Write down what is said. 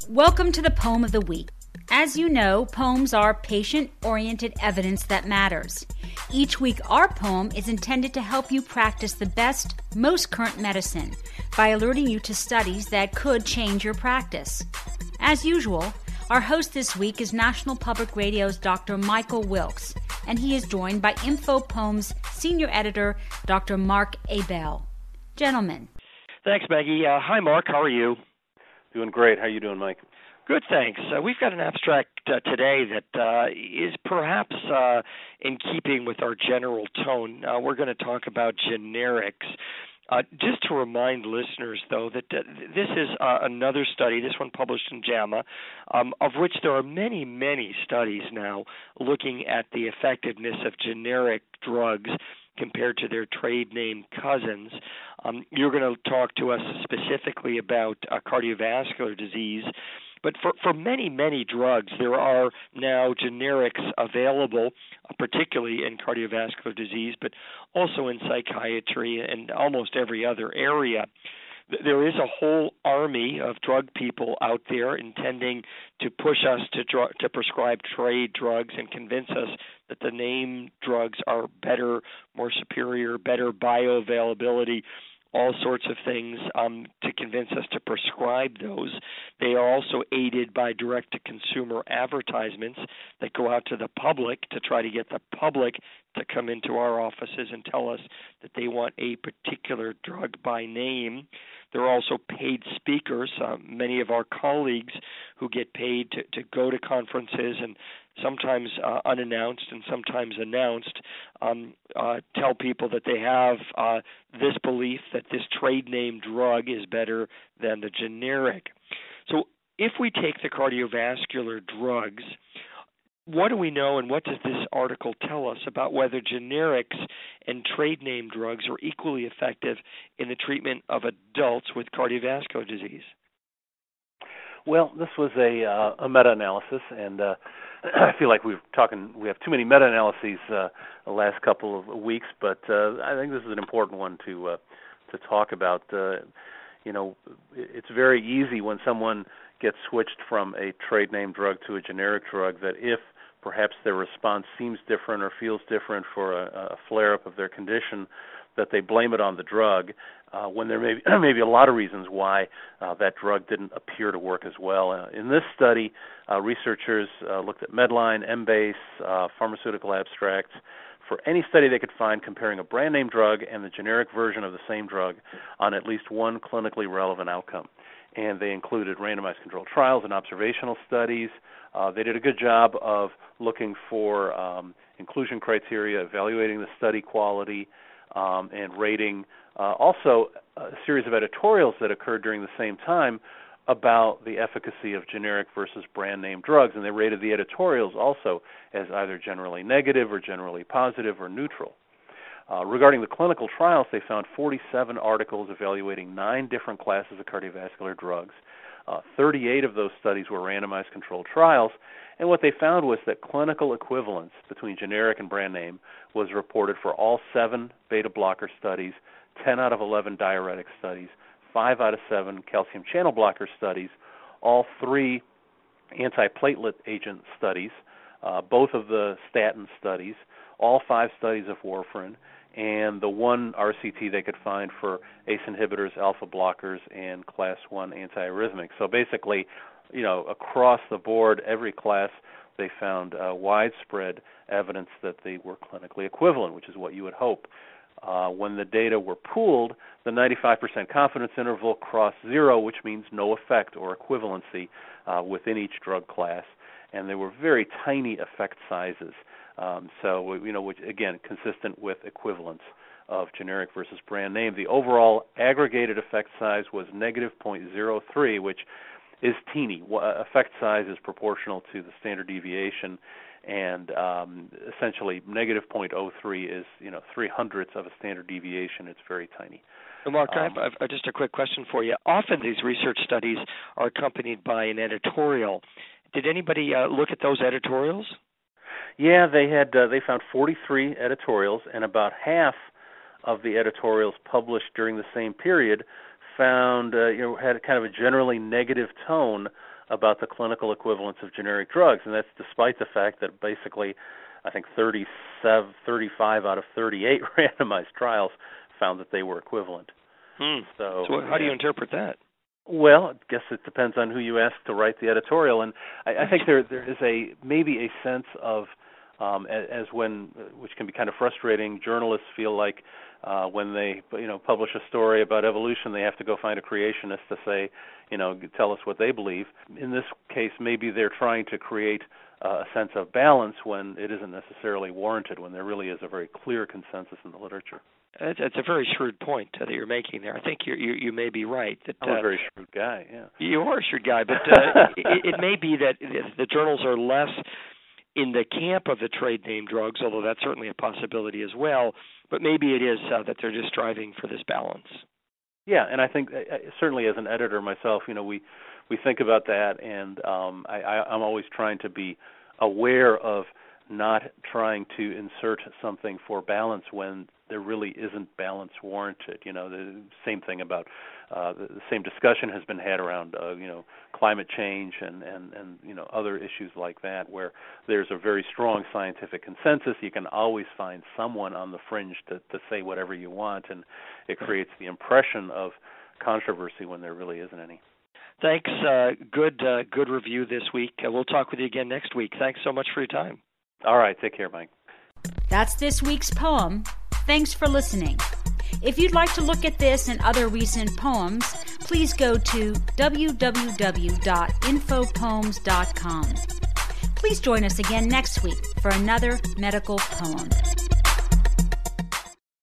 Welcome to the Poem of the Week. As you know, poems are patient-oriented evidence that matters. Each week, our poem is intended to help you practice the best, most current medicine by alerting you to studies that could change your practice. As usual, our host this week is National Public Radio's Dr. Michael Wilkes, and he is joined by Info Poems Senior Editor, Dr. Mark Abell. Gentlemen. Thanks, Maggie. Hi, Mark. How are you? Doing great. How are you doing, Mike? Good, thanks. We've got an abstract today that is perhaps in keeping with our general tone. We're going to talk about generics. Just to remind listeners, though, that this is another study, this one published in JAMA, of which there are many, many studies now looking at the effectiveness of generic drugs compared to their trade name cousins. You're going to talk to us specifically about cardiovascular disease. But for many, many drugs, there are now generics available, particularly in cardiovascular disease, but also in psychiatry and almost every other area. There is a whole army of drug people out there intending to push us to prescribe trade drugs and convince us that the name drugs are better, more superior, better bioavailability, all sorts of things to convince us to prescribe those. They are also aided by direct-to-consumer advertisements that go out to the public to try to get the public to come into our offices and tell us that they want a particular drug by name. There are also paid speakers, many of our colleagues who get paid to go to conferences and sometimes unannounced and sometimes announced, tell people that they have this belief that this trade name drug is better than the generic. So if we take the cardiovascular drugs, what do we know and what does this article tell us about whether generics and trade name drugs are equally effective in the treatment of adults with cardiovascular disease? Well, this was a meta-analysis, and I feel like we have too many meta-analyses the last couple of weeks, but I think this is an important one to talk about. It's very easy when someone gets switched from a trade name drug to a generic drug that if perhaps their response seems different or feels different for a flare-up of their condition, that they blame it on the drug, when there may be a lot of reasons why that drug didn't appear to work as well. In this study, researchers looked at Medline, Embase, pharmaceutical abstracts, for any study they could find comparing a brand name drug and the generic version of the same drug on at least one clinically relevant outcome. And they included randomized controlled trials and observational studies. They did a good job of looking for inclusion criteria, evaluating the study quality, and rating. Also, a series of editorials that occurred during the same time about the efficacy of generic versus brand name drugs, and they rated the editorials also as either generally negative or generally positive or neutral. Regarding the clinical trials, they found 47 articles evaluating 9 different classes of cardiovascular drugs. 38 of those studies were randomized controlled trials, and what they found was that clinical equivalence between generic and brand name was reported for all 7 beta blocker studies, 10 out of 11 diuretic studies, 5 out of 7 calcium channel blocker studies, all 3 antiplatelet agent studies, both of the statin studies, all 5 studies of warfarin, and the 1 RCT they could find for ACE inhibitors, alpha blockers, and class 1 antiarrhythmics. So basically, across the board, every class, they found widespread evidence that they were clinically equivalent, which is what you would hope. When the data were pooled, the 95% confidence interval crossed 0, which means no effect or equivalency within each drug class, and there were very tiny effect sizes. Which again, consistent with equivalence of generic versus brand name. The overall aggregated effect size was negative 0.03, which is teeny. Effect size is proportional to the standard deviation, and essentially negative 0.03 is 0.03 of a standard deviation. It's very tiny. Mark, I have just a quick question for you. Often these research studies are accompanied by an editorial. Did anybody look at those editorials? Yeah, they found 43 editorials, and about half of the editorials published during the same period found had kind of a generally negative tone about the clinical equivalence of generic drugs, and that's despite the fact that basically I think 35 out of 38 randomized trials found that they were equivalent. So how do you interpret that? Well, I guess it depends on who you ask to write the editorial, and I think there is maybe a sense of which can be kind of frustrating. Journalists feel like when they publish a story about evolution, they have to go find a creationist to say, tell us what they believe. In this case, maybe they're trying to create a sense of balance when it isn't necessarily warranted, when there really is a very clear consensus in the literature. That's a very shrewd point that you're making there. I think you may be right. That, I'm a very shrewd guy, yeah. You are a shrewd guy, but it may be that the journals are less in the camp of the trade name drugs, although that's certainly a possibility as well, but maybe it is that they're just striving for this balance. Yeah, and I think certainly as an editor myself, we think about that, and I'm always trying to be aware of not trying to insert something for balance when there really isn't balance warranted. The same thing about the same discussion has been had around climate change and other issues like that, where there's a very strong scientific consensus. You can always find someone on the fringe to say whatever you want, and it creates the impression of controversy when there really isn't any. Thanks. Good review this week. We'll talk with you again next week. Thanks so much for your time. All right. Take care, Mike. That's this week's poem. Thanks for listening. If you'd like to look at this and other recent poems, please go to www.infopoems.com. Please join us again next week for another medical poem.